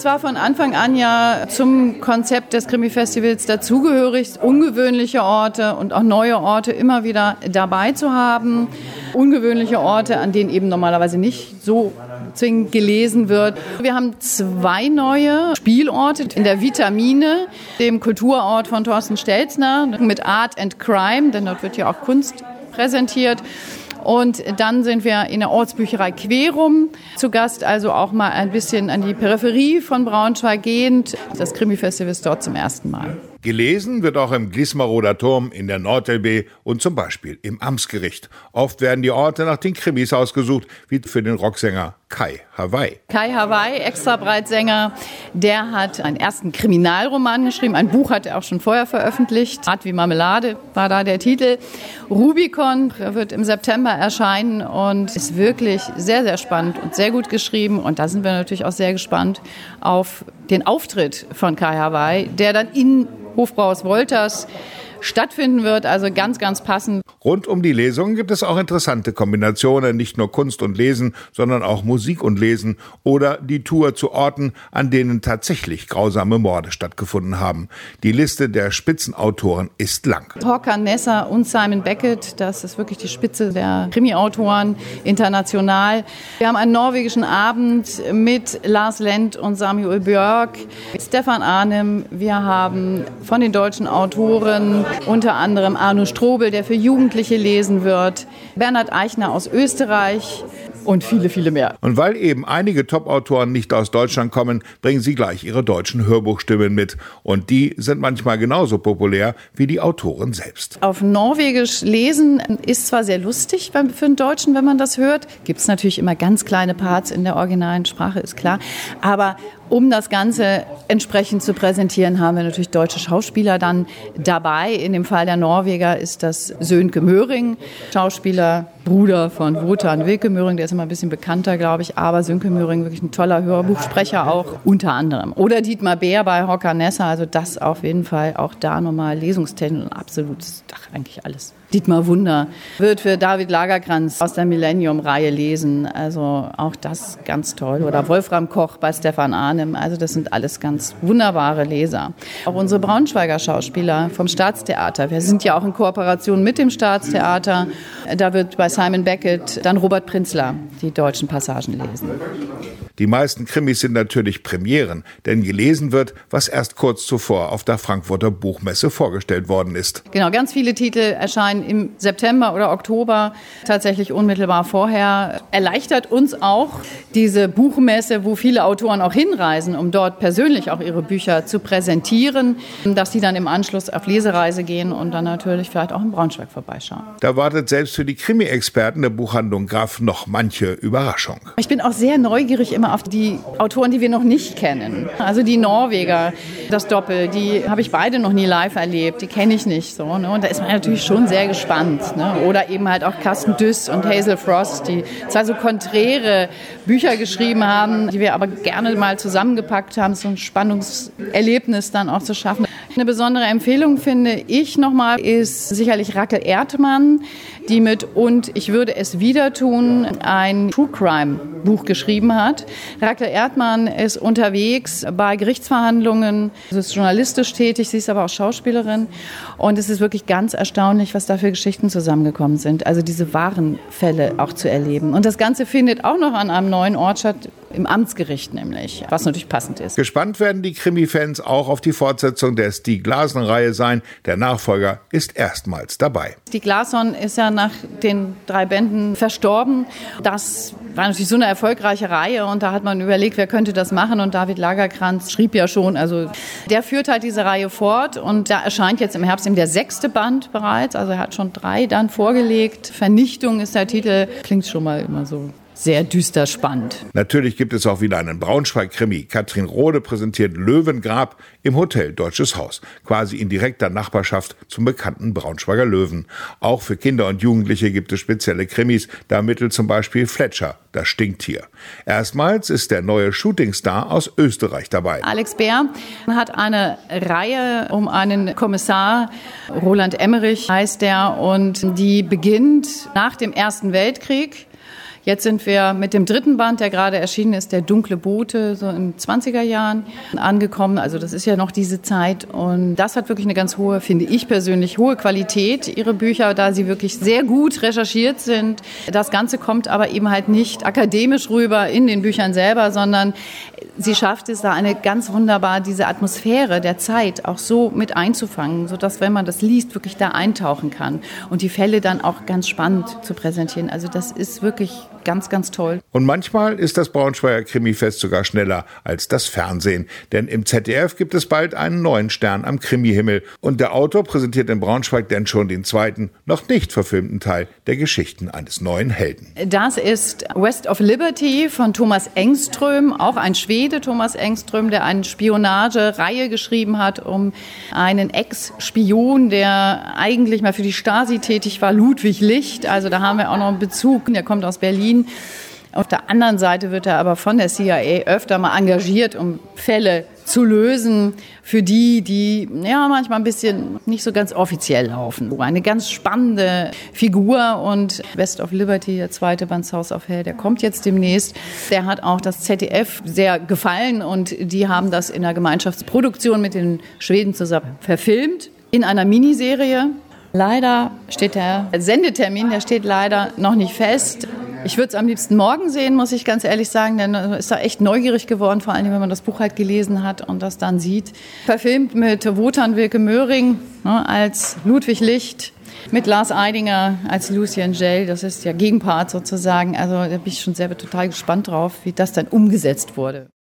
Es war von Anfang an ja zum Konzept des Krimi-Festivals dazugehörig, ungewöhnliche Orte und auch neue Orte immer wieder dabei zu haben. Ungewöhnliche Orte, an denen eben normalerweise nicht so zwingend gelesen wird. Wir haben 2 neue Spielorte in der Vitamine, dem Kulturort von Thorsten Stelzner, mit Art and Crime, denn dort wird ja auch Kunst präsentiert. Und dann sind wir in der Ortsbücherei Querum zu Gast, also auch mal ein bisschen an die Peripherie von Braunschweig gehend. Das Krimi-Festival ist dort zum ersten Mal. Gelesen wird auch im Gliesmaroder Turm, in der NordLB und zum Beispiel im Amtsgericht. Oft werden die Orte nach den Krimis ausgesucht, wie für den Rocksänger Kai Hawaii. Kai Hawaii, Extrabreitsänger, der hat einen ersten Kriminalroman geschrieben. Ein Buch hat er auch schon vorher veröffentlicht. Hart wie Marmelade war da der Titel. Rubicon wird im September erscheinen und ist wirklich sehr, sehr spannend und sehr gut geschrieben. Und da sind wir natürlich auch sehr gespannt auf den Auftritt von Kai Hawaii, der dann in Hofbräuhaus Wolters stattfinden wird, also ganz, ganz passend. Rund um die Lesung gibt es auch interessante Kombinationen, nicht nur Kunst und Lesen, sondern auch Musik und Lesen oder die Tour zu Orten, an denen tatsächlich grausame Morde stattgefunden haben. Die Liste der Spitzenautoren ist lang. Håkan Nesser und Simon Beckett, das ist wirklich die Spitze der Krimi-Autoren international. Wir haben einen norwegischen Abend mit Lars Lent und Samuel Björk, Stefan Arnim. Wir haben von den deutschen Autoren unter anderem Arno Strobel, der für Jugendliche lesen wird, Bernhard Eichner aus Österreich und viele, viele mehr. Und weil eben einige Top-Autoren nicht aus Deutschland kommen, bringen sie gleich ihre deutschen Hörbuchstimmen mit. Und die sind manchmal genauso populär wie die Autoren selbst. Auf Norwegisch lesen ist zwar sehr lustig für einen Deutschen, wenn man das hört. Gibt es natürlich immer ganz kleine Parts in der originalen Sprache, ist klar. Aber um das Ganze entsprechend zu präsentieren, haben wir natürlich deutsche Schauspieler dann dabei. In dem Fall der Norweger ist das Sönke Möhring, Schauspieler, Bruder von Wotan Wilke Möhring, der ist immer ein bisschen bekannter, glaube ich, aber Sönke Möhring wirklich ein toller Hörbuchsprecher auch, unter anderem. Oder Dietmar Beer bei Håkan Nesser, also das auf jeden Fall auch da nochmal Lesungstechnik und absolutes, eigentlich alles. Dietmar Wunder wird für David Lagercrantz aus der Millennium-Reihe lesen, also auch das ganz toll. Oder Wolfram Koch bei Stefan Arnim, also das sind alles ganz wunderbare Leser. Auch unsere Braunschweiger Schauspieler vom Staatstheater, wir sind ja auch in Kooperation mit dem Staatstheater, da wird bei Simon Beckett dann Robert Prinzler die deutschen Passagen lesen. Die meisten Krimis sind natürlich Premieren, denn gelesen wird, was erst kurz zuvor auf der Frankfurter Buchmesse vorgestellt worden ist. Genau, ganz viele Titel erscheinen im September oder Oktober, tatsächlich unmittelbar vorher. Erleichtert uns auch diese Buchmesse, wo viele Autoren auch hinreisen, um dort persönlich auch ihre Bücher zu präsentieren, dass die dann im Anschluss auf Lesereise gehen und dann natürlich vielleicht auch in Braunschweig vorbeischauen. Da wartet selbst für die Krimi-Experten der Buchhandlung Graf noch manche Überraschung. Ich bin auch sehr neugierig immer auf die Autoren, die wir noch nicht kennen. Also die Norweger, das Doppel, die habe ich beide noch nie live erlebt, die kenne ich nicht so. Ne? Und da ist man natürlich schon sehr gespannt. Ne? Oder eben halt auch Carsten Düss und Hazel Frost, die zwar so konträre Bücher geschrieben haben, die wir aber gerne mal zusammengepackt haben, so ein Spannungserlebnis dann auch zu schaffen. Eine besondere Empfehlung finde ich nochmal ist sicherlich Rakel Erdmann, die mit Und ich würde es wieder tun ein True Crime Buch geschrieben hat. Rakel Erdmann ist unterwegs bei Gerichtsverhandlungen, sie ist journalistisch tätig, sie ist aber auch Schauspielerin und es ist wirklich ganz erstaunlich, was da für Geschichten zusammengekommen sind. Also diese wahren Fälle auch zu erleben. Und das Ganze findet auch noch an einem neuen Ort statt, im Amtsgericht nämlich, was natürlich passend ist. Gespannt werden die Krimi-Fans auch auf die Fortsetzung der Stieg Larsson-Reihe sein. Der Nachfolger ist erstmals dabei. Stieg Larsson ist ja nach den 3 Bänden verstorben. Das war natürlich so eine erfolgreiche Reihe und da hat man überlegt, wer könnte das machen und David Lagercrantz schrieb ja schon, also der führt halt diese Reihe fort und da erscheint jetzt im Herbst eben der 6. Band bereits, also er hat schon 3 dann vorgelegt. Vernichtung ist der Titel, klingt schon mal immer so sehr düster spannend. Natürlich gibt es auch wieder einen Braunschweig-Krimi. Katrin Rohde präsentiert Löwengrab im Hotel Deutsches Haus, quasi in direkter Nachbarschaft zum bekannten Braunschweiger Löwen. Auch für Kinder und Jugendliche gibt es spezielle Krimis, da ermittelt zum Beispiel Fletcher, das Stinktier. Erstmals ist der neue Shootingstar aus Österreich dabei. Alex Bär hat eine Reihe um einen Kommissar, Roland Emmerich heißt der, und die beginnt nach dem Ersten Weltkrieg. Jetzt sind wir mit dem 3. Band, der gerade erschienen ist, der Dunkle Bote, so in den 20er Jahren angekommen. Also das ist ja noch diese Zeit. Und das hat wirklich eine ganz hohe, finde ich persönlich, hohe Qualität, ihre Bücher, da sie wirklich sehr gut recherchiert sind. Das Ganze kommt aber eben halt nicht akademisch rüber in den Büchern selber, sondern sie schafft es da eine ganz wunderbar, diese Atmosphäre der Zeit auch so mit einzufangen, sodass, wenn man das liest, wirklich da eintauchen kann und die Fälle dann auch ganz spannend zu präsentieren. Also das ist wirklich ganz, ganz toll. Und manchmal ist das Braunschweiger Krimifest sogar schneller als das Fernsehen. Denn im ZDF gibt es bald einen neuen Stern am Krimihimmel. Und der Autor präsentiert in Braunschweig denn schon den 2., noch nicht verfilmten Teil der Geschichten eines neuen Helden. Das ist West of Liberty von Thomas Engström, auch ein Schwede, Thomas Engström, der eine Spionagereihe geschrieben hat um einen Ex-Spion, der eigentlich mal für die Stasi tätig war, Ludwig Licht. Also da haben wir auch noch einen Bezug. Der kommt aus Berlin. Auf der anderen Seite wird er aber von der CIA öfter mal engagiert, um Fälle zu lösen, für die ja manchmal ein bisschen nicht so ganz offiziell laufen. Eine ganz spannende Figur, und West of Liberty, der 2. Band House of Hell, der kommt jetzt demnächst. Der hat auch das ZDF sehr gefallen und die haben das in einer Gemeinschaftsproduktion mit den Schweden zusammen verfilmt, in einer Miniserie. Leider steht der Sendetermin, der steht leider noch nicht fest. Ich würde es am liebsten morgen sehen, muss ich ganz ehrlich sagen, denn ist da echt neugierig geworden, vor allem wenn man das Buch halt gelesen hat und das dann sieht. Verfilmt mit Wotan Wilke Möhring als Ludwig Licht, mit Lars Eidinger als Lucien Gell, das ist der Gegenpart sozusagen. Also da bin ich schon selber total gespannt drauf, wie das dann umgesetzt wurde.